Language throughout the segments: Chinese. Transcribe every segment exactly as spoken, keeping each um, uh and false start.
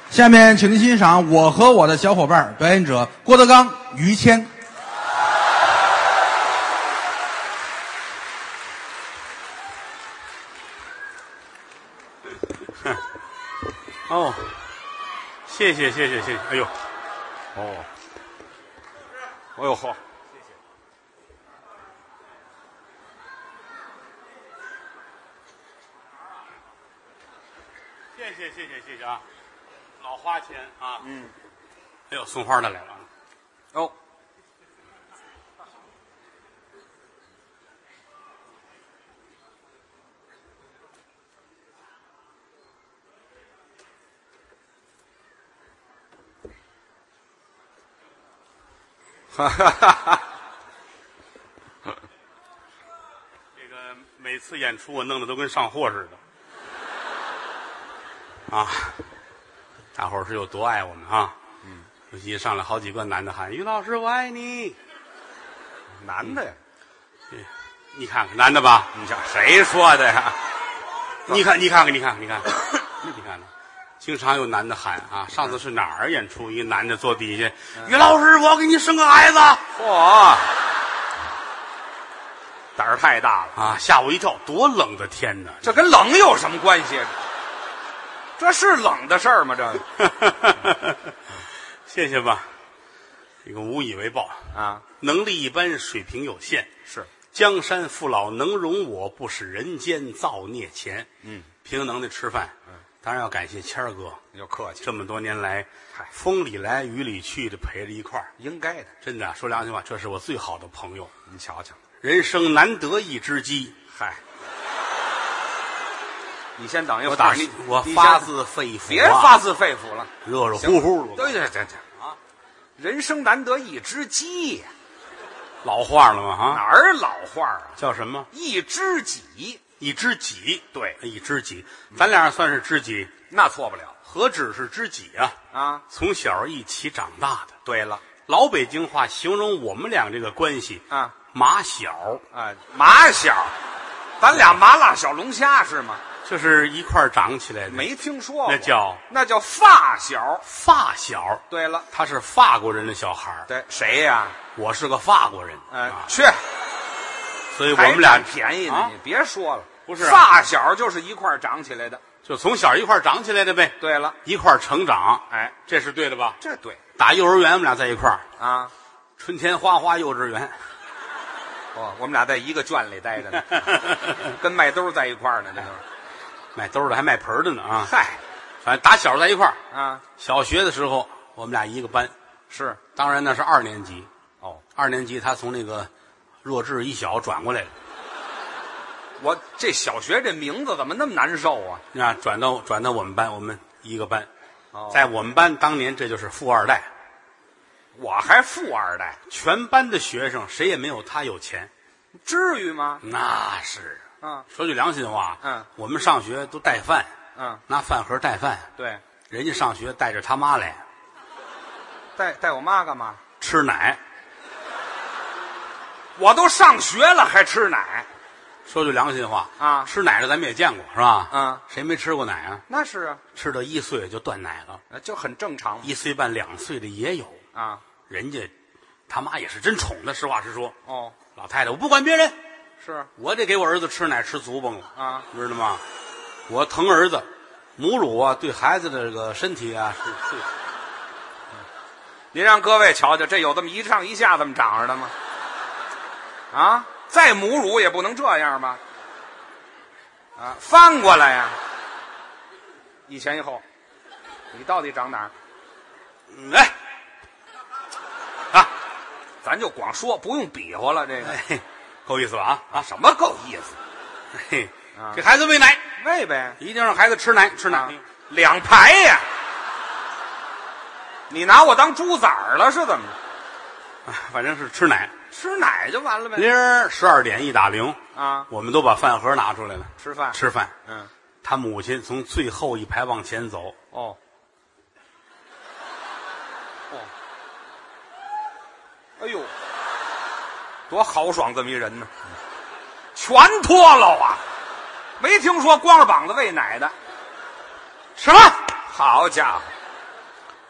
下面，请您欣赏《我和我的小伙伴》，表演者郭德纲、于谦。 哦，谢谢谢谢谢谢，哎呦，哦，哎呦嚯，谢谢谢谢谢谢谢谢啊，老花钱啊，嗯，哎呦，送花的来了， 哦。 哈哈哈哈！这个每次演出我弄得都跟上货似的，啊，大伙儿是有多爱我们啊！嗯，尤其上来好几个男的喊：“于老师，我爱你。” 男的呀？ 嗯，你看看男的吧？ 你想谁说的呀？ 你看，你看看，你看看，你看看，你看看。经常有男的喊啊！上次是哪儿演出？一个男的坐底下，于老师，我给你生个孩子。 嚯，胆儿太大了啊！吓我一跳，多冷的天哪！ 这跟冷有什么关系？这是冷的事儿吗？这个， 谢谢吧。这个无以为报啊， 能力一般，水平有限。 是江山父老能容我，不使人间造孽钱。 嗯， 凭能耐吃饭。嗯。当然要感谢谦儿哥， 要客气。 这么多年来，风里来雨里去的陪着一块儿， 应该的。 真的说良心话，这是我最好的朋友。 你瞧瞧， 人生难得一知己。 嗨，你先等一会儿， 我打你我发自肺腑、啊， 别发自肺腑了， 热热乎乎的。 对对对对啊！人生难得一知己呀， 老话了吗？哈， 哪儿老话啊？ 叫什么？ 一知己。 一知己， 对， 一知己，咱俩算是知己， 那错不了。 何止是知己啊！ 啊， 从小一起长大的。 对了， 老北京话形容我们俩这个关系啊， 马小啊，马小，咱俩麻辣小龙虾是吗？ 就是一块长起来的。 没听说过， 那叫那叫发小， 发小。 对了， 他是法国人的小孩。 对，谁呀？ 我是个法国人。 哎、 啊， 去。 所以我们俩便宜呢、啊，你别说了， 不是、啊、 发小就是一块长起来的， 就从小一块长起来的呗。 对了， 一块成长， 哎， 这是对的吧？ 这对。 打幼儿园我们俩在一块儿啊， 春天花花幼稚园。 哦，我们俩在一个圈里待着呢，跟卖兜在一块儿呢，这都是卖兜的还卖盆的呢啊！ 嗨， 反正打小在一块儿啊。 小学的时候我们俩一个班， 是， 当然那是二年级哦， 二年级他从那个弱智一小转过来了。 我这小学这名字怎么那么难受啊？ 啊，转到转到我们班，我们一个班， 哦， 在我们班当年这就是富二代， 我还富二代， 全班的学生谁也没有他有钱， 至于吗？ 那是， 嗯， 说句良心话， 嗯， 我们上学都带饭， 嗯， 拿饭盒带饭， 对， 人家上学带着他妈来， 带带我妈干嘛？ 吃奶， 我都上学了还吃奶。 说句良心话啊， 吃奶的咱们也见过是吧？ 嗯， 谁没吃过奶啊？ 那是啊， 吃到一岁就断奶了， 就很正常。 一岁半、两岁的也有啊。 人家他妈也是真宠的，实话实说。 哦， 老太太，我不管别人， 是我得给我儿子吃奶吃足崩了啊， 知道吗？我疼儿子，母乳啊，对孩子的这个身体啊是最。 您让各位瞧瞧，这有这么一上一下这么长着的吗？啊！再母乳也不能这样吧？啊，翻过来呀！一前一后，你到底长哪儿？ 嗯，哎，啊， 咱就光说，不用比划了。这个、 哎、够意思吧？啊啊，什么够意思？ 嘿， 啊、 给孩子喂奶， 喂呗， 一定让孩子吃奶，吃奶， 啊、两排呀！你拿我当猪崽儿了是怎么着？反正是吃奶。 吃奶就完了呗。 铃儿十二点一打铃啊， 我们都把饭盒拿出来了， 吃饭吃饭。 嗯， 他母亲从最后一排往前走。 哦，哦，哎呦，多豪爽这么一人呢，全脱了啊！没听说光着膀子喂奶的。 什么？ 好家伙，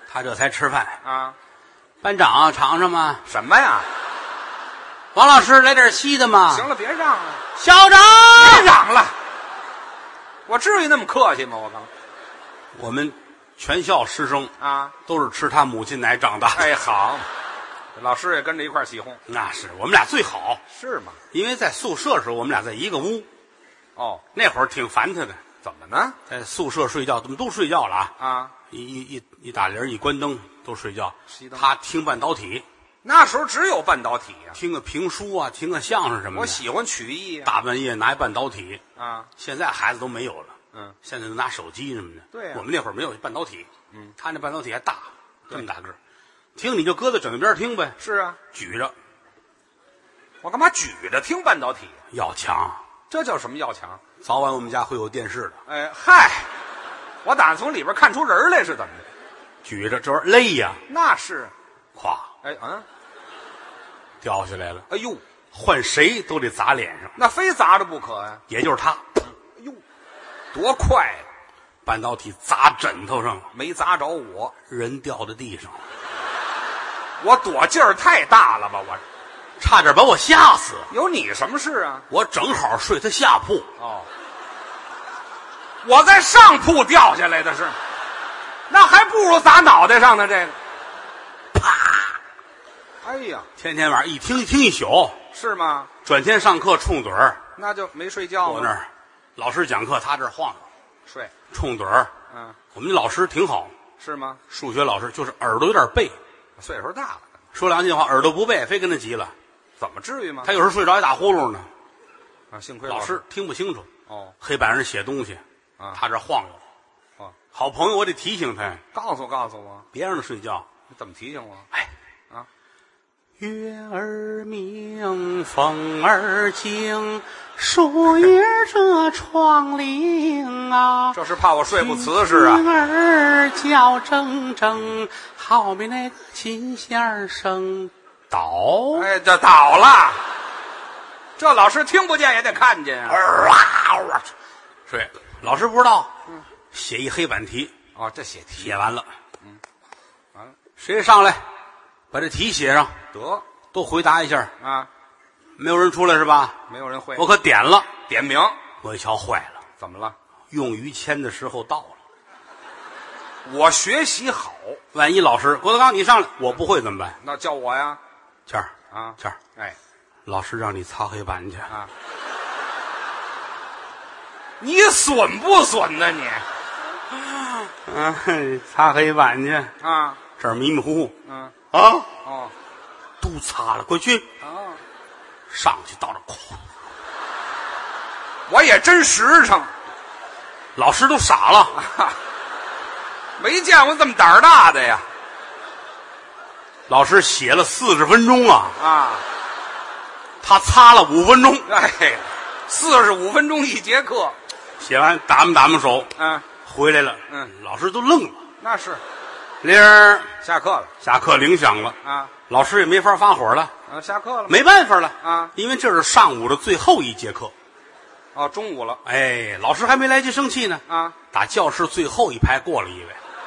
他这才吃饭。 啊， 班长尝尝吗？ 什么呀？ 王老师来点稀的吗？ 行了，别让了， 校长别嚷了。我至于那么客气吗？我刚我们全校师生啊， 都是吃他母亲奶长大的。 哎，好，老师也跟着一块儿起哄。 那是我们俩最好， 是吗？ 因为在宿舍的时候我们俩在一个屋， 哦， 那会儿挺烦他的。 怎么呢？ 在宿舍睡觉，我们都睡觉了啊！ 啊， 一一一一打铃，一关灯都睡觉熄。灯他听半导体， 那时候只有半导体呀、 听个评书啊，听个相声什么的。 我喜欢曲艺呀、 大半夜拿一半导体， 啊。 现在孩子都没有了。 嗯， 现在都拿手机什么的。 对呀我们那会儿没有半导体。 嗯， 他那半导体还大，这么大个儿，听你就搁在枕头边听呗， 是啊， 举着我干嘛举着听半导体？ 要强。 这叫什么要强？ 早晚我们家会有电视的， 哎嗨，我打算从里边看出人来是怎么的？ 举着这玩意儿累呀， 那是， 咵哎嗯， 掉下来了， 哎呦， 换谁都得砸脸上， 那非砸着不可呀、 也就是他， 哎呦，多快呀、 半导体砸枕头上了， 没砸着我， 人掉在地上了， 我躲劲儿太大了吧？我差点把我吓死。 有你什么事啊？ 我正好睡他下铺， 哦，我在上铺掉下来的是，那还不如砸脑袋上呢。这个， 啪！ 哎呀， 天天晚上一听一听一宿， 是吗？ 转天上课冲盹儿， 那就没睡觉吗？ 我那儿老师讲课，他这儿晃悠睡， 冲盹儿。 嗯， 我们那老师挺好， 是吗？ 数学老师就是耳朵有点背， 岁数大了， 说两句话耳朵不背，非跟他急了。 怎么至于吗？ 他有时候睡着还打呼噜呢， 啊，幸亏老师听不清楚。 哦， 黑板上写东西， 啊他这晃悠。 哦， 好朋友，我得提醒他， 告诉告诉我， 别让他睡觉。 你怎么提醒我？ 哎， 啊， 月儿明，风儿静，树叶遮窗棂啊。 这是怕我睡不瓷实啊。 鱼儿叫铮铮，好比那个琴弦儿声。倒， 哎，这倒了，这老师听不见也得看见啊。 哇！睡，老师不知道，写一黑板题， 哦，这写题写完了， 嗯，完了， 谁上来把这题写上， 得都回答一下。 啊， 没有人出来是吧？ 没有人会。 我可点了， 点名， 我一瞧坏了， 怎么了？ 用于谦的时候到了。 我学习好， 万一老师郭德纲你上来，我不会怎么办？ 那叫我呀。 谦儿啊， 谦儿， 哎老师让你擦黑板去。 啊，你损不损呢你？ 嗯，擦黑板去， 啊， 这儿迷迷糊糊嗯， 啊， 哦， 都擦了，快去哦， 上去到这，哐， 我也真实诚， 老师都傻了。 啊，没见过这么胆儿大的呀。 老师写了四十分钟啊， 啊， 他擦了五分钟， 哎，四十五分钟一节课， 写完打磨打磨手， 嗯， 回来了。 嗯， 老师都愣了。 那是铃儿下课了下课铃响了， 啊， 老师也没法发火了， 啊，下课了吗？ 没办法了啊， 因为这是上午的最后一节课。 哦，中午了哎，老师还没来及生气呢， 啊， 打教室最后一排过了一位，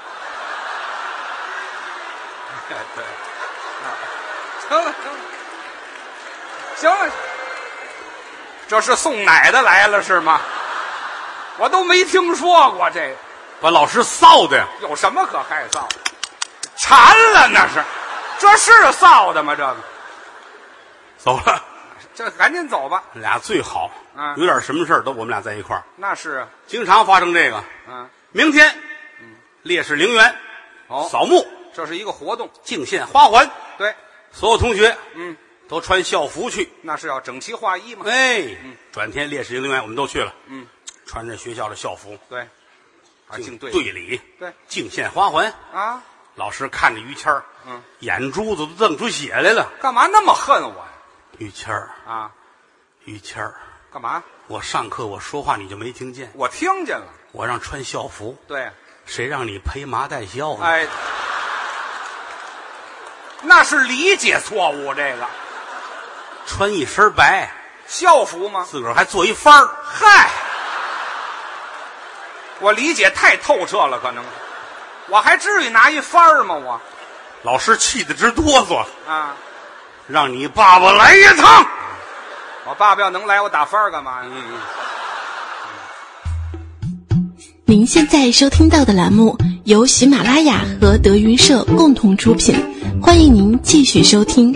对对，啊，行了行了，行了，这是送奶的来了是吗？我都没听说过这个， 把老师臊的呀。 有什么可害臊？馋了那是，这是臊的吗？这个， 走了， 这赶紧走吧。 俩最好， 啊有点什么事儿都我们俩在一块儿， 那是啊， 经常发生这个。 嗯， 明天，烈士陵园哦， 扫墓， 这是一个活动， 敬献花环， 对， 所有同学嗯， 都穿校服去。 那是要整齐划一嘛。 哎，转天烈士陵园我们都去了， 嗯， 穿着学校的校服， 对，啊，敬队队礼， 对敬献花环。 啊， 老师看着于谦儿， 嗯， 眼珠子都瞪出血来了。 干嘛那么恨我呀？ 于谦儿， 啊， 于谦儿， 干嘛？ 我上课我说话你就没听见， 我听见了。 我让穿校服， 对， 谁让你披麻戴孝呢？ 哎，那是理解错误。这个穿一身白， 校服吗？ 自个儿还做一番儿， 嗨，我理解太透彻了，可能我还至于拿一番儿吗？我老师气得直哆嗦， 啊， 让你爸爸来一趟。 我爸爸要能来，我打番儿干嘛呀？ 嗯您现在收听到的栏目由喜马拉雅和德云社共同出品，欢迎您继续收听。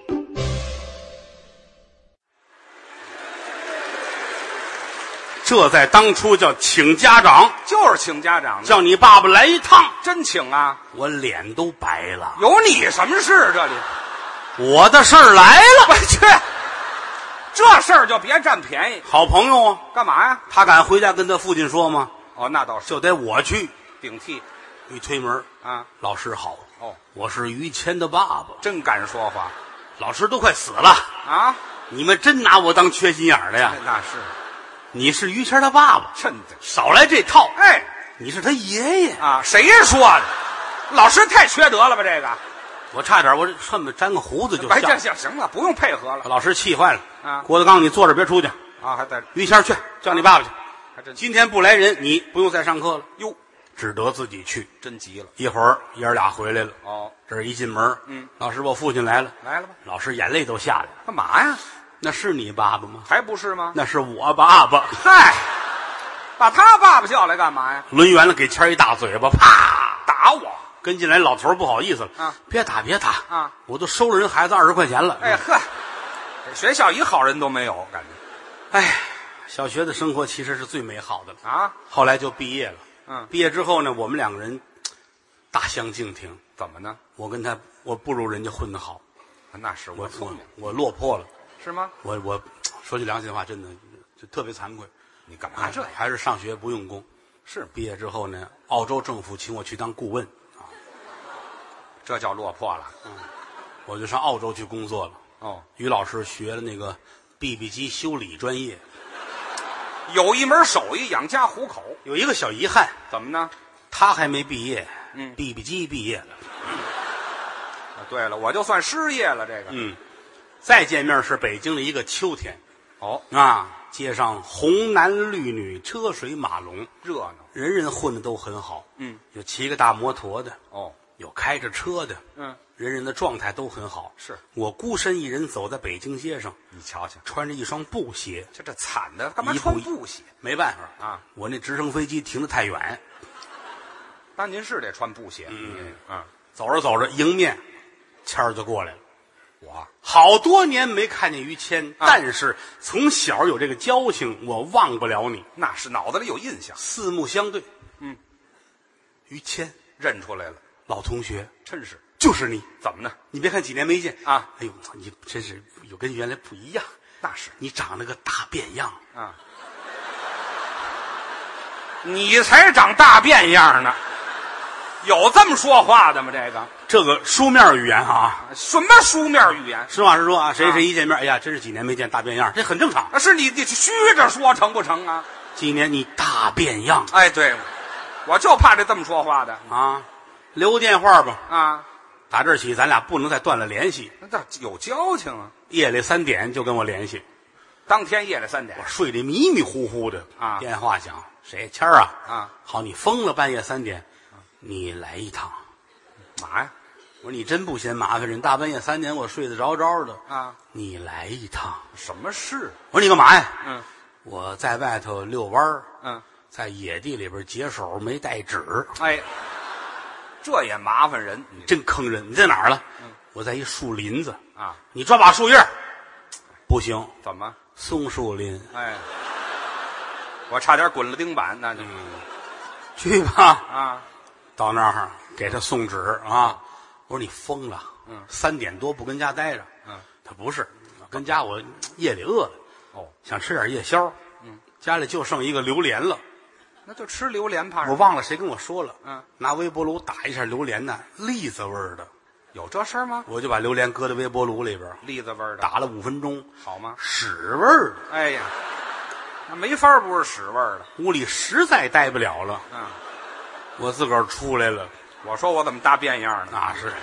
这在当初叫请家长， 就是请家长的， 叫你爸爸来一趟， 真请啊！ 我脸都白了。 有你什么事？这里我的事儿来了， 我去，这事儿就别占便宜。 好朋友啊， 干嘛呀？ 他敢回家跟他父亲说吗？ 哦，那倒是就得我去。 顶替一推门啊， 老师好， 哦， 我是于谦的爸爸。 真敢说话老师都快死了， 啊！ 你们真拿我当缺心眼儿的呀？ 那是你是于谦的爸爸， 真的。 少来这套。 哎你是他爷爷， 啊，谁说的？老师太缺德了吧？这个， 我差点我恨不得粘个胡子就哎， 下这。行行了，不用配合了把老师气坏了啊郭德纲，你坐着别出去。 啊！还在于谦去叫你爸爸去。 还真今天不来人，你不用再上课了， 哟， 只得自己去。 真急了一会儿爷儿俩回来了， 哦。 这儿一进门， 嗯， 老师，我父亲来了。 来了吧？ 老师眼泪都下来了。 干嘛呀？ 那是你爸爸吗？ 还不是吗？ 那是我爸爸。 嗨，把他爸爸叫来干嘛呀？ 抡圆了给谦儿一大嘴巴，啪！ 打我！ 跟进来老头儿不好意思了啊， 别打别打啊！ 我都收了人孩子二十块钱了。 哎呵，这学校一好人都没有，感觉哎，小学的生活其实是最美好的了。 啊？ 后来就毕业了。 嗯， 毕业之后呢，我们两个人大相径庭。 怎么呢？ 我跟他，我不如人家混得好， 那是我我我聪明， 我落魄了。 是吗？ 我我说句良心话，真的就特别惭愧。 你干嘛这样？ 还是上学不用功。是毕业之后呢，澳洲政府请我去当顾问， 这叫落魄了。 我就上澳洲去工作了。 哦， 于老师学了那个 B B 机修理专业， 有一门手艺养家糊口。 有一个小遗憾， 怎么呢？ 他还没毕业， 嗯 B B 机毕业了。 啊，对了，我就算失业了。这个， 嗯，再见面是北京的一个秋天哦， 啊，街上红男绿女，车水马龙， 热闹。 人人混的都很好。 嗯， 有骑个大摩托的， 哦， 有开着车的， 嗯， 人人的状态都很好。 是我孤身一人走在北京街上， 你瞧瞧， 穿着一双布鞋， 就这惨的，干嘛一步一穿布鞋？ 没办法啊， 我那直升飞机停得太远， 那您是得穿布鞋。 嗯嗯， 走着走着，迎面谦儿就过来了。 我好多年没看见于谦， 啊但是从小有这个交情，我忘不了你。 那是脑子里有印象， 四目相对， 嗯， 于谦， 认出来了， 老同学， 真是。 就是你。 怎么呢？ 你别看几年没见啊， 哎呦，你真是有跟原来不一样。 那是你长了个大变样， 啊，你才长大变样呢，有这么说话的吗？这个这个书面语言啊， 什么书面语言？ 实话实说啊，谁啊谁一见面，哎呀，真是几年没见，大变样，这很正常。 啊，是你你虚着说成不成啊？ 几年你大变样哎，对，我就怕这这么说话的啊，留电话吧， 啊。 打这儿起咱俩不能再断了联系。 那这有交情啊！ 夜里三点就跟我联系， 当天夜里三点我睡得迷迷糊糊的啊电话响，谁？谦儿啊？ 啊， 好，你疯了，半夜三点，你来一趟。 嘛呀？ 我说你真不嫌麻烦人，大半夜三点我睡得着着的啊， 你来一趟。 什么事？ 我说你干嘛呀？ 嗯我在外头遛弯儿， 嗯， 在野地里边解手，没带纸， 哎，这也麻烦人你真坑人。你在哪儿了？ 嗯我在一树林子， 啊？ 你抓把树叶儿不行， 怎么？ 松树林， 哎，我差点滚了钉板，那就、 去吧。 啊， 到那儿给他送纸啊，我说你疯了， 嗯三点多不跟家待着， 嗯， 他不是跟家，我夜里饿了， 哦， 想吃点夜宵， 嗯， 家里就剩一个榴莲了， 那就吃榴莲怕什我么？ 忘了谁跟我说了， 嗯， 拿微波炉打一下榴莲呢，栗子味儿的， 有这事儿吗？ 我就把榴莲搁在微波炉里边， 栗子味儿的， 打了五分钟， 好吗？ 屎味儿的， 哎呀，那没法儿不是屎味儿的。 屋里实在待不了了， 嗯， 我自个儿出来了， 我说我怎么大变样呢？ 那是。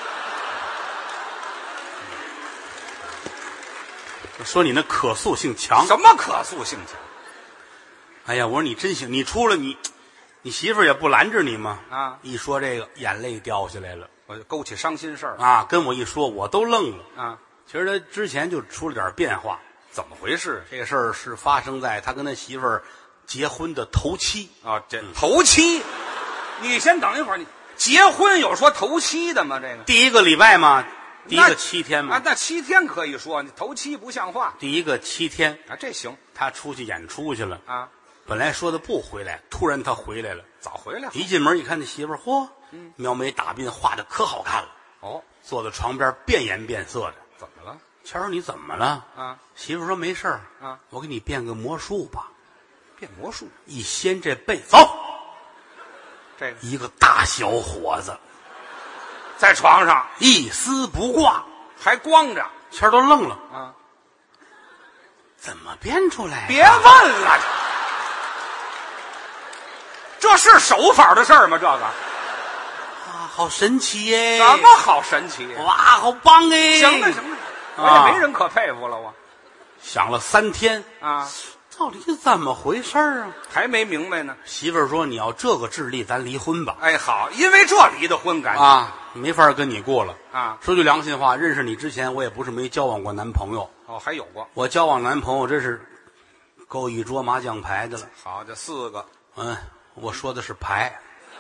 说你那可塑性强， 什么可塑性强？ 哎呀，我说你真行，你出来你， 你媳妇儿也不拦着你吗？ 啊， 一说这个，眼泪掉下来了我就勾起伤心事儿啊！跟我一说，我都愣了。 啊， 其实他之前就出了点变化。 怎么回事？ 这个事儿是发生在他跟他媳妇儿结婚的头七啊，这头七，你先等一会儿，你结婚有说头七的吗？这个第一个礼拜嘛，第一个七天嘛， 啊，那七天可以说，你头七不像话第一个七天啊，这行他出去演出去了啊， 本来说的不回来，突然他回来了， 早回来一进门一看，那媳妇儿，嚯， 嗯描眉打鬓，画的可好看了， 哦， 坐在床边变颜变色的。 怎么了？ 谦儿，你怎么了？ 啊， 媳妇儿说没事儿啊， 我给你变个魔术吧。 变魔术， 一掀这被，走， 这个一个大小伙子， 在床上一丝不挂， 还光着谦儿都愣了， 啊， 怎么变出来？ 别问了，这是手法的事儿吗？这个啊，好神奇耶！ 怎么好神奇呀？ 哇，好棒哎！ 行了行了，我啊也没人可佩服了，我想了三天， 啊， 到底是怎么回事儿啊？ 还没明白呢。 媳妇儿说：“你要这个智力，咱离婚吧。 哎，好，因为这离的婚感” 啊，没法跟你过了。 啊， 说句良心话，认识你之前，我也不是没交往过男朋友。 哦，还有过， 我交往男朋友真是够一桌麻将牌的了。 好，这四个， 嗯，我说的是牌，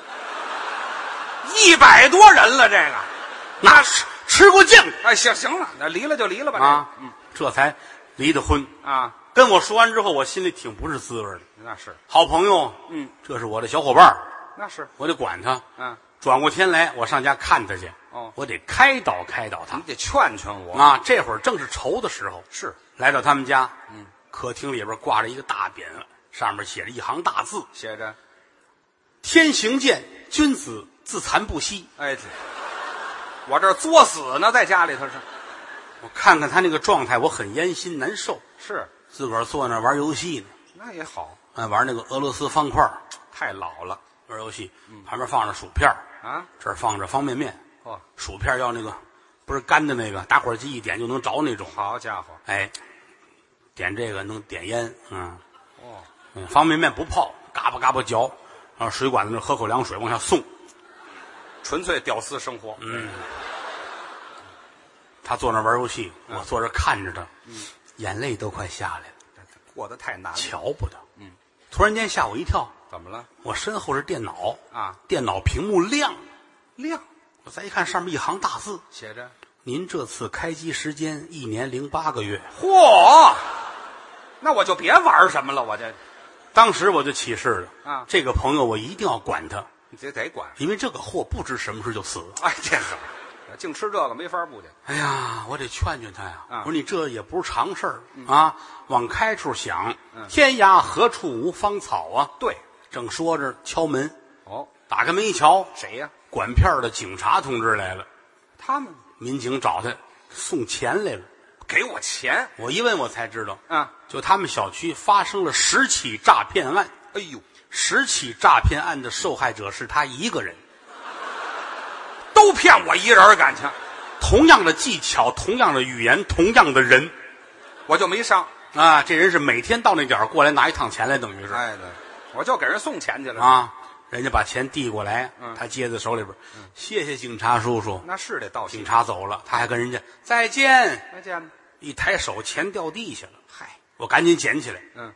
一百多人了，这个， 那是吃过酱哎，行行了，那离了就离了吧， 啊， 这个这才离的婚。 嗯啊， 跟我说完之后，我心里挺不是滋味的。 那是， 好朋友， 嗯， 这是我的小伙伴儿， 那是， 我得管他。 嗯， 转过天来，我上家看他去。 哦我得开导开导他你。得劝劝我， 啊，这会儿正是愁的时候。 是， 来到他们家， 嗯， 客厅里边挂着一个大匾，上面写着一行大字写着，：“ 天行健，君子自残不息。 哎，这我这儿作死呢，在家里头是，” 我看看他那个状态，我很烟心难受。 是， 自个儿坐那儿玩游戏呢， 那也好， 哎，玩那个俄罗斯方块儿太老了玩游戏，旁边放着薯片儿啊， 这儿放着方便面， 哦， 薯片要那个不是干的那个，打火机一点就能着那种。 好家伙， 哎，点这个能点烟，嗯哦， 嗯，方便面不泡，嘎巴嘎巴嚼，然后水管子那喝口凉水往下送。 纯粹屌丝生活， 嗯，他坐那玩游戏， 嗯我坐这看着他，眼泪都快下来了， 过得太难了， 瞧不得。嗯，突然间吓我一跳， 怎么了？ 我身后是电脑啊， 电脑屏幕亮， 亮， 我再一看上面一行大字： 写着， 您这次开机时间一年零八个月。 嚯，那我就别玩什么了，我这当时我就起誓了啊这个朋友我一定要管他， 你这得管， 因为这个货不知什么时候就死。 哎，这个净吃这个没法不去， 哎呀，我得劝劝他呀！ 啊我说你这也不是常事儿、啊，往开处想， 嗯天涯何处无芳草啊！ 对， 正说着，敲门， 哦， 打开门一瞧， 谁呀？ 管片儿的警察同志来了， 他们民警找他送钱来了。 给我钱我一问，我才知道， 啊！ 就他们小区发生了十起诈骗案， 哎呦， 十起诈骗案的受害者是他一个人。 都骗我一人儿感情， 同样的技巧，同样的语言，同样的人我就没上。 啊！这人是每天到那点儿过来拿一趟钱来，等于是哎，对，我就给人送钱去了。 啊，人家把钱递过来， 嗯他接在手里边，谢谢警察叔叔。 那是得道谢警。察走了，他还跟人家再见， 再见吧。 一抬手钱掉地下了， 嗨， 我赶紧捡起来， 嗯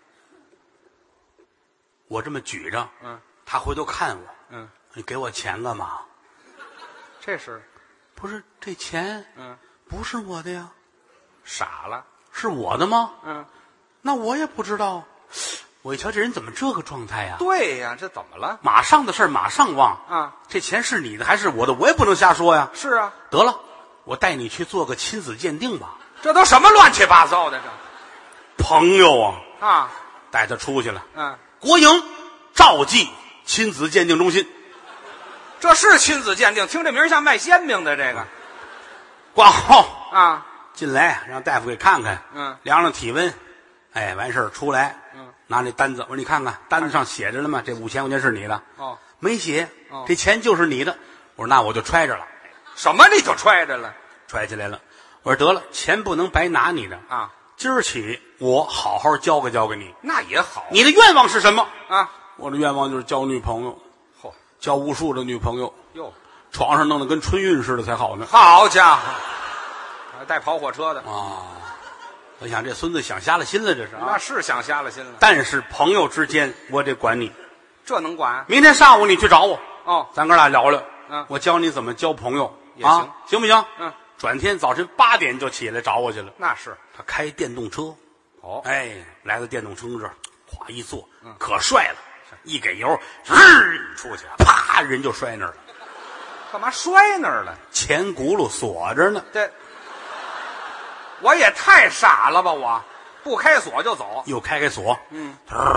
我这么举着， 嗯他回头看我， 嗯， 你给我钱干嘛？ 这是不是这钱嗯不是我的呀， 傻了。 是我的吗？ 嗯， 那我也不知道。我一瞧这人怎么这个状态呀？ 对呀，这怎么了？ 马上的事儿马上忘啊！ 这钱是你的还是我的？我也不能瞎说呀。 是啊， 得了，我带你去做个亲子鉴定吧。 这都什么乱七八糟的这朋友啊， 啊？ 带他出去了。 嗯， 国营赵记亲子鉴定中心这是亲子鉴定，听这名儿像卖煎饼的这个挂号啊。 进来，让大夫给看看， 嗯， 量量体温，哎，完事儿出来， 嗯， 拿那单子，我说你看看单子上写着了吗？这五千块钱是你的。 哦， 没写， 哦这钱就是你的。我说那我就揣着了， 什么你就揣着了揣起来了。我说得了，钱不能白拿你的， 啊？ 今儿起我好好教给教给你。 那也好， 你的愿望是什么？ 啊， 我的愿望就是交女朋友， 嚯， 交无数的女朋友， 哟， 床上弄得跟春运似的才好呢。 好家伙，还带跑火车的啊！我想这孙子想瞎了心了，这是啊。 那是想瞎了心了。 但是朋友之间，我得管你。 这能管？ 明天上午你去找我， 哦， 咱哥俩聊聊。 嗯， 我教你怎么交朋友， 也行， 啊、行不行？ 嗯， 转天早晨八点就起来找我去了。 那是， 他开电动车， 哦， 哎，来到电动车这儿，哗一坐， 嗯， 可帅了，一给油，日出去，啪，人就摔那儿了。 干嘛摔那儿了？ 前轱辘锁着呢。 这，我也太傻了吧！我不开锁就走， 又开开锁， 嗯，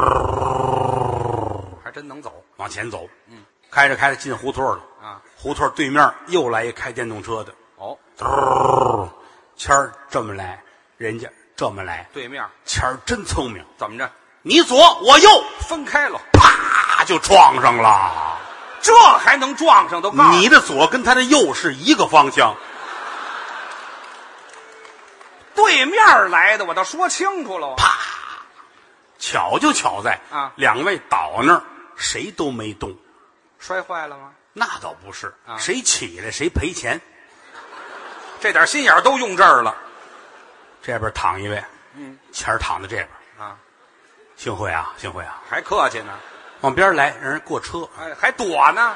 还真能走， 往前走， 嗯， 开着开着进胡同了啊， 胡同对面又来一开电动车的， 哦， 谦儿这么来，人家这么来， 对面谦儿真聪明， 怎么着？ 你左我右， 分开了， 啪就撞上了。 这还能撞上？都告诉你的左跟他的右是一个方向， 对面来的，我倒说清楚了。 啪，巧就巧在啊， 两位倒那儿，谁都没动， 摔坏了吗？ 那倒不是， 啊， 谁起来谁赔钱， 这点心眼都用这儿了。 这边躺一位， 嗯， 前儿躺在这边啊， 幸会啊，幸会啊， 还客气呢。 往边来，让人过车， 哎，还躲呢。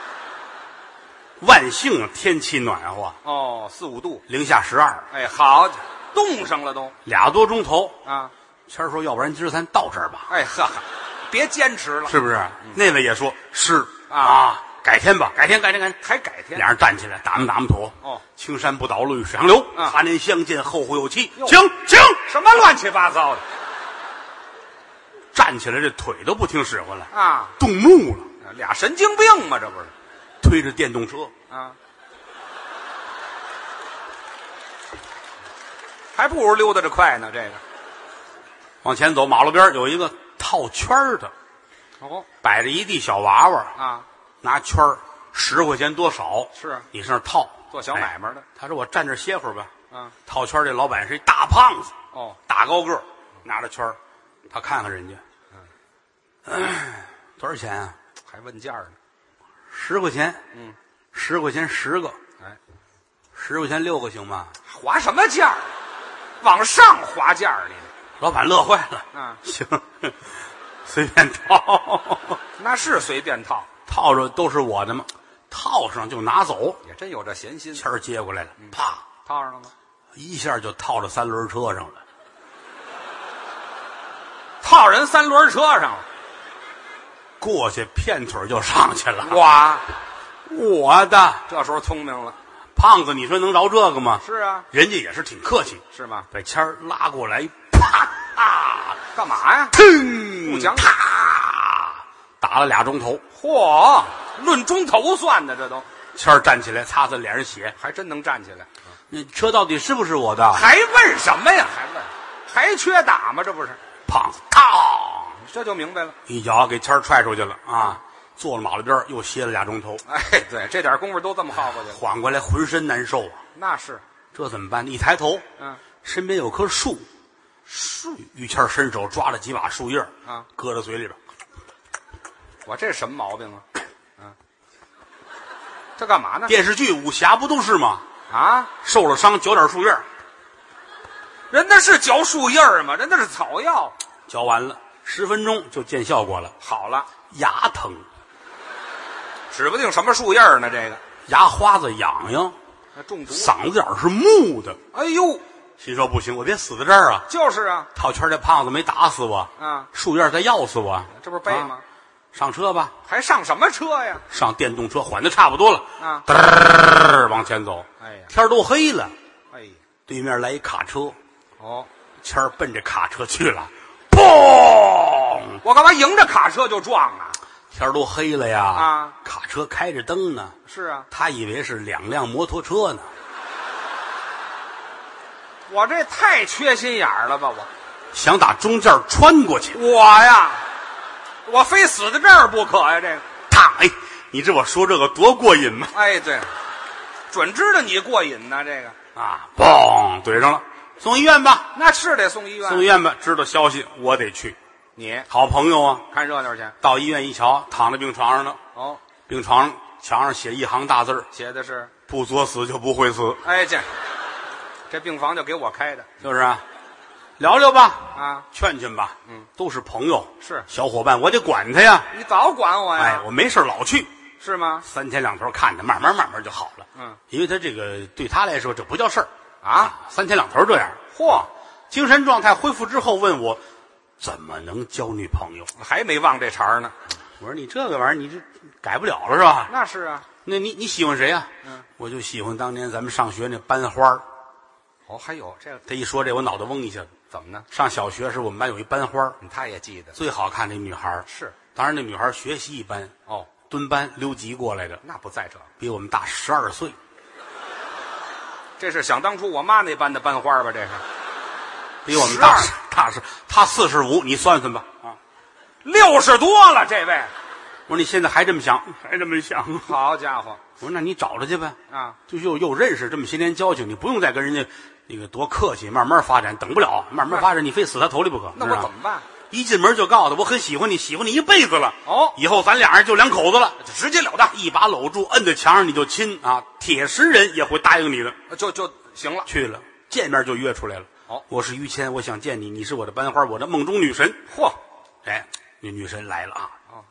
万幸天气暖和， 哦，四五度， 零下十二， 哎，好，冻上了都俩多钟头啊。 谦儿说：“要不然今儿咱到这儿吧？” 哎呵，别坚持了， 是不是？嗯、那位也说是啊， 啊，改天吧，改天，改天，改天， 还改天。 俩人站起来，打磨打磨土。 哦， 青山不倒，绿水长流。 啊， 他年相见，后会有期。请请， 什么乱七八糟的？ 站起来，这腿都不听使唤了啊， 动怒了， 俩神经病嘛，这不是？ 推着电动车啊，还不如溜达着快呢。这个往前走，马路边有一个套圈的， 哦， 摆着一地小娃娃啊， 拿圈儿十块钱多少？ 是你上那儿套做小买卖的。 哎、他说我站这儿歇会儿吧。 啊， 套圈这老板是一大胖子， 哦， 大高个儿，拿着圈儿，他看看人家，嗯，多少钱啊？ 还问价呢？ 十块钱， 嗯， 十块钱十个， 哎， 十块钱六个行吗？ 划什么价？往上划价你。 老板乐坏了， 啊， 行，随便套， 那是随便套， 套着都是我的嘛，套上就拿走， 也真有这闲心。 签儿接过来了，嗯、啪， 套上了吗？ 一下就套到三轮车上了， 套人三轮车上了， 过去片腿就上去了。 哇， 我的， 这时候聪明了。 胖子，你说能饶这个吗？ 是啊， 人家也是挺客气， 是吗？ 把签儿拉过来，啪啊， 干嘛呀？ 腾， 不讲理， 啪，打了俩钟头。 嚯，论钟头算的，这都。 谦儿站起来，擦擦脸上血， 还真能站起来。 那车到底是不是我的？ 还问什么呀？还问？还缺打吗？这不是？ 胖子，嘡， 这就明白了。 一脚给谦儿踹出去了啊！坐了马路边又歇了俩钟头。 哎，对，这点功夫都这么耗过去了。 缓过来浑身难受啊！ 那是， 这怎么办？一抬头， 嗯， 身边有棵树，树。于谦伸手抓了几把树叶啊， 搁到嘴里边。 我这什么毛病啊？嗯，这干嘛呢？ 电视剧武侠不都是吗？ 啊， 受了伤嚼点树叶， 人那是嚼树叶吗？人那是草药。 嚼完了十分钟就见效果了， 好了， 牙疼， 指不定什么树叶呢。这个牙花子痒痒， 中毒， 嗓子眼是木的。 哎呦， 心说不行，我别死在这儿啊！ 就是啊， 套圈这胖子没打死我， 啊， 树叶再要死我， 这不是背吗？ 啊上车吧， 还上什么车呀？ 上电动车，缓的差不多了啊， 嘚儿往前走。 哎呀， 天都黑了， 哎， 对面来一卡车， 哦， 谦儿奔着卡车去了，砰！ 我干嘛迎着卡车就撞啊？ 天都黑了呀， 啊， 卡车开着灯呢， 是啊， 他以为是两辆摩托车呢。 我这太缺心眼儿了吧？我想打中间穿过去， 我呀，我非死在这儿不可呀！这个， 啪！哎，你知道我说这个多过瘾吗？ 哎，对，准知道你过瘾呢。这个啊，嘣，怼上了，送医院吧。 那是得送医院， 送医院吧。知道消息我得去。 你好朋友啊。 看热闹去。 到医院一瞧，躺在病床上呢。 哦， 病床墙上写一行大字儿， 写的是不作死就不会死。 哎，这这病房就给我开的， 就是啊，聊聊吧， 啊， 劝劝吧， 嗯， 都是朋友， 是小伙伴，我得管他呀。 你早管我呀？ 哎，我没事老去， 是吗？ 三天两头看他，慢慢慢慢就好了。 嗯， 因为他这个对他来说这不叫事儿啊， 三天两头这样。 嚯， 精神状态恢复之后问我，怎么能交女朋友？ 还没忘这茬呢。 我说你这个玩意儿你这改不了了是吧？ 那是啊。 那你你喜欢谁呀？ 嗯， 我就喜欢当年咱们上学那班花儿。 哦，还有这个， 他一说这，我脑袋嗡一下子。 怎么呢？ 上小学时，我们班有一班花儿， 他也记得最好看的女孩儿是。 当然，那女孩儿学习一般， 哦， 蹲班留级过来的， 那不在这， 比我们大十二岁。 这是想当初我妈那班的班花吧？这是比我们大大是他四十五，你算算吧啊， 六十多了，这位。 我说你现在还这么想，还这么想？ 好家伙！ 我说那你找着去呗啊， 就又又认识这么些年交情，你不用再跟人家那个多客气，慢慢发展，等不了，慢慢发展，你非死他头里不可。 那我怎么办？ 一进门就告诉他我很喜欢你，喜欢你一辈子了。 哦， 以后咱俩人就两口子了， 就直截了当， 一把搂住，摁在墙上你就亲啊！铁石人也会答应你的， 就就行了。 去了，见面就约出来了。 哦， 我是于谦，我想见你，你是我的班花，我的梦中女神。 嚯， 哎，那女神来了啊！ 哦，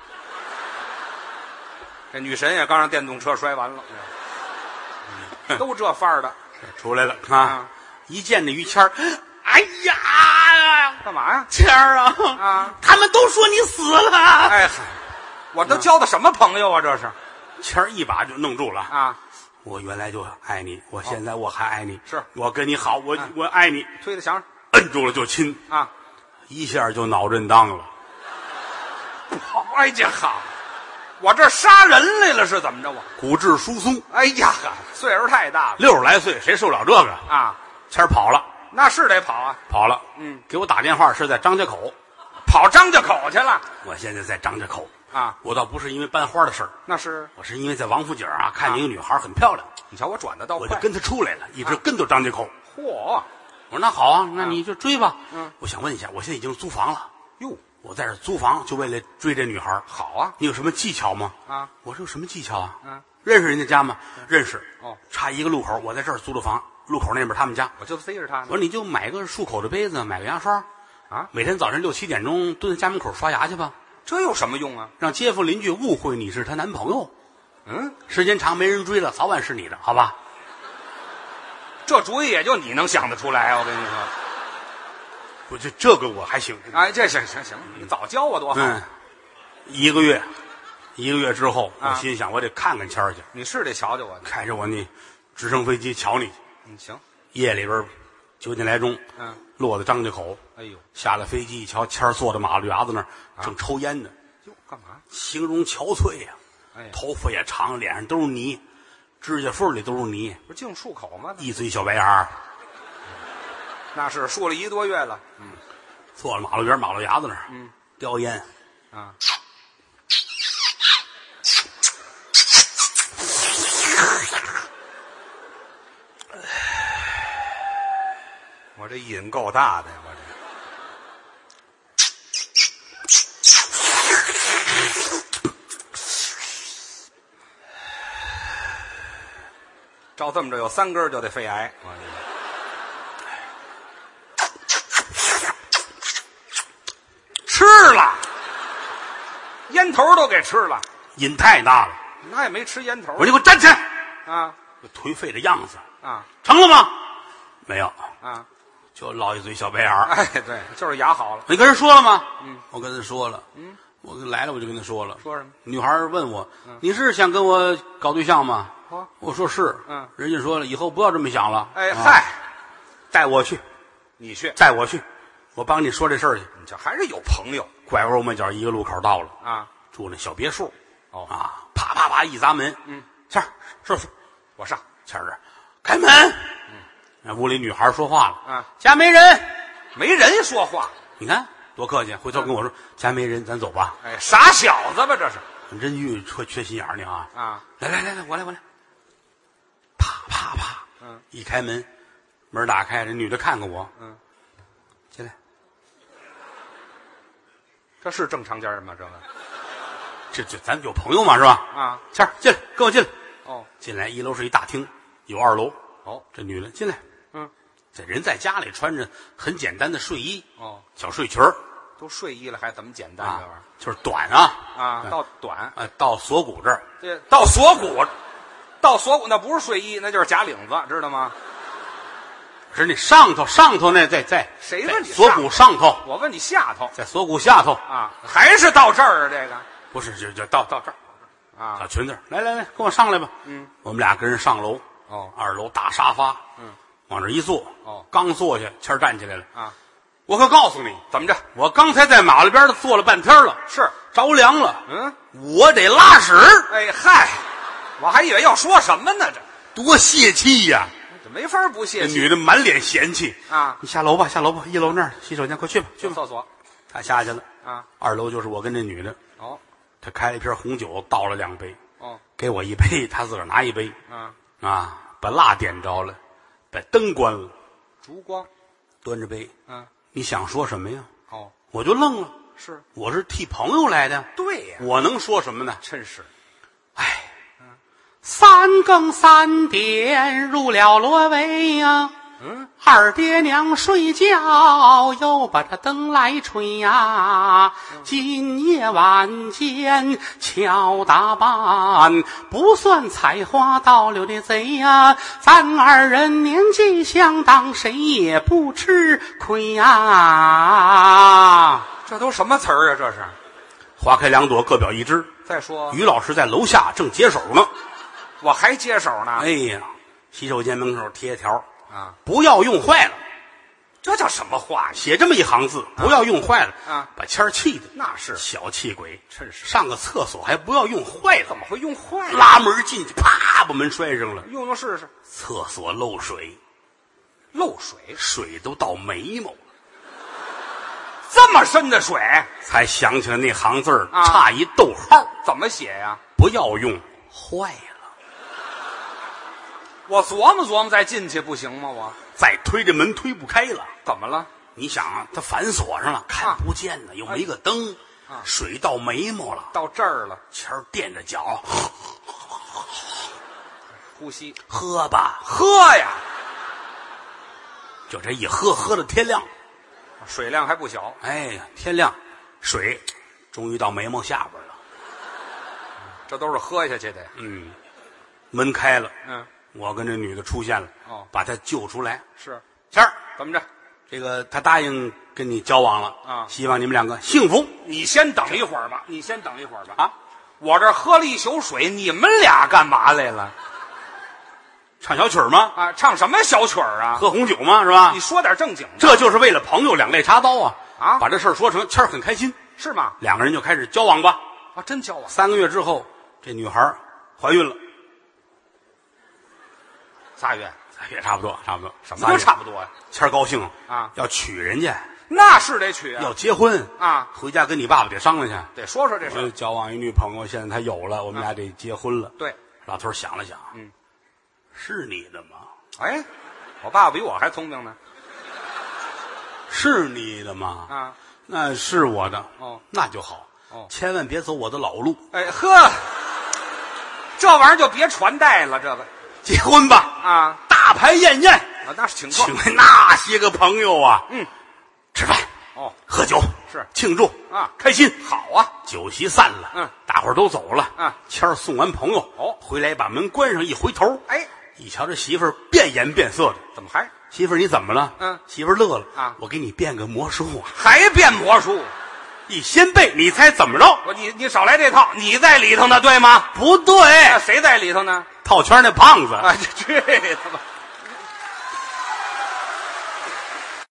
这女神也刚让电动车摔完了，嗯、都这范儿的出来了啊！ 啊一见那于谦儿，哎呀， 干嘛呀？ 谦儿啊啊！ 他们都说你死了。 哎嗨，我都交的什么朋友啊？这是谦儿一把就弄住了啊！ 我原来就爱你，我现在我还爱你， 是我跟你好，我、 啊、 我爱你， 推在墙上， 摁住了就亲啊， 一下就脑震荡了。 好，哎呀好，我这杀人来了是怎么着？我骨质疏松， 哎呀，岁数太大了， 六十来岁谁受了这个啊？ 谦儿跑了， 那是得跑啊， 跑了， 嗯， 给我打电话是在张家口， 跑张家口去了。 我现在在张家口啊， 我倒不是因为班花的事儿， 那是我是因为在王府井啊看见一个女孩很漂亮， 你瞧我转的倒快， 我就跟她出来了，一直跟到张家口。 嚯， 我说那好啊，那你就追吧。 嗯， 我想问一下，我现在已经租房了， 哟， 我在这租房就为了追这女孩。 好啊， 你有什么技巧吗？ 啊， 我说有什么技巧啊？ 嗯， 认识人家家吗？认识。 哦， 差一个路口，我在这儿租的房，路口那边他们家。 我就塞着他呢。 我说你就买个漱口的杯子，买个牙刷， 啊， 每天早晨六七点钟蹲在家门口刷牙去吧。 这有什么用啊？ 让街坊邻居误会你是她男朋友。 嗯， 时间长没人追了，早晚是你的，好吧？ 这主意也就你能想得出来，我跟你说。 我这这个我还行。 哎，这行行行，你早教我多好。 嗯，一个月，一个月之后， 啊我心想我得看看谦儿去， 你是得瞧瞧我。 开着我那直升飞机瞧你去。 嗯，行。 夜里边九点来钟， 嗯， 落在张家口。 哎呦， 下了飞机一瞧，谦儿坐在马路牙子那儿正抽烟呢。 哟，干嘛？ 形容憔悴呀、 哎， 头发也长，脸上都是泥，指甲缝里都是泥， 不是净漱口吗？ 一嘴小白牙儿， 那是漱了一个多月了。嗯， 坐在马路边马路牙子那儿， 嗯， 叼烟啊。我这瘾够大的呀，我这。照这么着，有三根就得肺癌。我吃了，烟头都给吃了， 瘾太大了。 那也没吃烟头。 我说你给我站起来！ 啊， 颓废的样子啊， 成了吗？没有啊， 就落一嘴小白牙。 哎，对，就是牙好了。 你跟人说了吗？ 嗯， 我跟他说了。 嗯， 我来了我就跟他说了。 说什么？ 女孩问我：“嗯、你是想跟我搞对象吗？” 哦、 我说是。 嗯， 人家说了，以后不要这么想了。 哎嗨、啊， 带我去， 你去， 带我去，我帮你说这事儿去。 你这还是有朋友。 拐弯抹角一个路口到了啊， 住那小别墅。 哦啊，啪啪啪一砸门。 嗯， 谦儿，说说， 我上。 谦儿，开门。嗯，那屋里女孩说话了。 啊， 家没人， 没人说话。 你看多客气，回头跟我说、嗯、家没人，咱走吧。 哎，傻小子吧这是。 真遇缺缺心眼儿呢啊！ 啊， 来来来来，我来我来。啪啪啪， 嗯， 一开门，门打开，这女的看看我， 嗯， 进来。 这是正常家人吗？这个这这咱有朋友嘛是吧？ 啊， 谦儿进来，跟我进来。 哦进来，一楼是一大厅，有二楼。 哦， 这女的进来， 嗯， 这人在家里穿着很简单的睡衣， 哦， 小睡裙儿都睡衣了还怎么简单啊这玩意儿？ 就是短啊啊， 嗯到短， 呃到锁骨这儿， 这到锁骨，到锁骨那不是睡衣，那就是假领子，知道吗？ 是那上头上头那在在谁问你在锁骨上头， 我问你下头在锁骨下头， 啊，还是到这儿啊？这个不是就就到到这儿， 啊小，裙子，来来来，跟我上来吧。 嗯， 我们俩跟人上楼， 哦二楼大沙发， 嗯， 往这一坐， 哦刚坐下，谦儿站起来了。 啊， 我可告诉你， 怎么着？ 我刚才在马路边儿坐了半天了， 是， 着凉了， 嗯， 我得拉屎， 哎嗨，我还以为要说什么呢，这多泄气呀！ 这没法不这泄气女的满脸嫌弃啊！ 你下楼吧，下楼吧，一楼那儿洗手间，快去吧，去吧。 去厕所他下去了， 啊， 二楼就是我跟这女的， 哦她开了一瓶红酒，倒了两杯， 哦， 给我一杯，她自个儿拿一杯， 啊， 啊，把蜡点着了，把灯关了， 烛光， 端着杯， 嗯， 你想说什么呀？ 哦， 我就愣了， 是我是替朋友来的， 对呀， 我能说什么呢？ 真是哎，三更三点入了罗帷呀， 嗯， 二爹娘睡觉又把这灯来吹呀，今夜晚间巧打扮，不算采花盗柳的贼呀，咱二人年纪相当，谁也不吃亏呀。 这都什么词儿啊？这是。 花开两朵，各表一枝。 再说， 于老师在楼下正解手呢。 我还接手呢。 哎呀，洗手间门口贴条， 啊， 不要用坏了， 这叫什么话呀？ 写这么一行字，不要用坏了啊， 把谦儿气的那是小气鬼， 真是上个厕所还不要用坏了， 怎么会用坏了？ 拉门进去，啪把门摔上了， 用用试试。 厕所漏水， 漏水， 水都到眉毛了， 这么深的水， 才想起来那行字儿啊差一逗号， 怎么写呀？ 不要用坏了， 我琢磨琢磨再进去不行吗？我再推这门推不开了。 怎么了？ 你想啊，他反锁上了，看不见呢，又没个灯， 啊水到眉毛了， 到这儿了， 谦儿垫着脚， 呼吸， 喝吧， 喝呀， 就这一喝，喝到天亮。 水量还不小。 哎呀，天亮，水终于到眉毛下边了。 这都是喝下去的呀。 嗯，门开了， 嗯， 我跟这女的出现了， 哦把她救出来。 是， 谦儿， 怎么着？ 这个他答应跟你交往了啊希望你们两个幸福你先等一会儿吧，你先等一会儿吧。 啊！ 我这喝了一宿水，你们俩干嘛来了？ 唱小曲儿吗？ 啊，唱什么小曲儿啊？ 喝红酒吗？是吧你？说点正经的， 这就是为了朋友两肋插刀啊！ 啊把这事儿说成，谦儿很开心， 是吗？ 两个人就开始交往吧。 啊，真交往。 三个月之后，这女孩怀孕了， 仨月， 也差不多，差不多。 什么叫差不多呀？ 谦儿高兴啊要娶人家， 那是得娶啊， 要结婚啊， 回家跟你爸爸得商量去。 得说说这事我儿。 交往一女朋友，现在她有了，我们俩得结婚了。 对， 老头儿想了想， 嗯， 是你的吗？ 哎，我爸爸比我还聪明呢。 是你的吗？ 啊， 那是我的。 哦， 那就好。 哦千万别走我的老路， 哎呵，这玩意儿就别传代了，这个结婚吧。 啊大排宴宴， 啊，那是请客请来那些个朋友啊， 嗯， 吃饭哦， 喝酒是庆祝啊， 开心。 好啊， 酒席散了， 嗯， 大伙儿都走了， 嗯， 谦儿送完朋友， 哦回来把门关上，一回头， 哎， 一瞧这媳妇儿变颜变色的， 怎么还媳妇儿你怎么了？ 嗯媳妇儿乐了啊我给你变个魔术啊！ 还变魔术？ 一掀被，你猜怎么着？ 我你你少来这套，你在里头呢，对吗？ 不对， 那谁在里头呢？ 套圈那胖子， 啊，这这他妈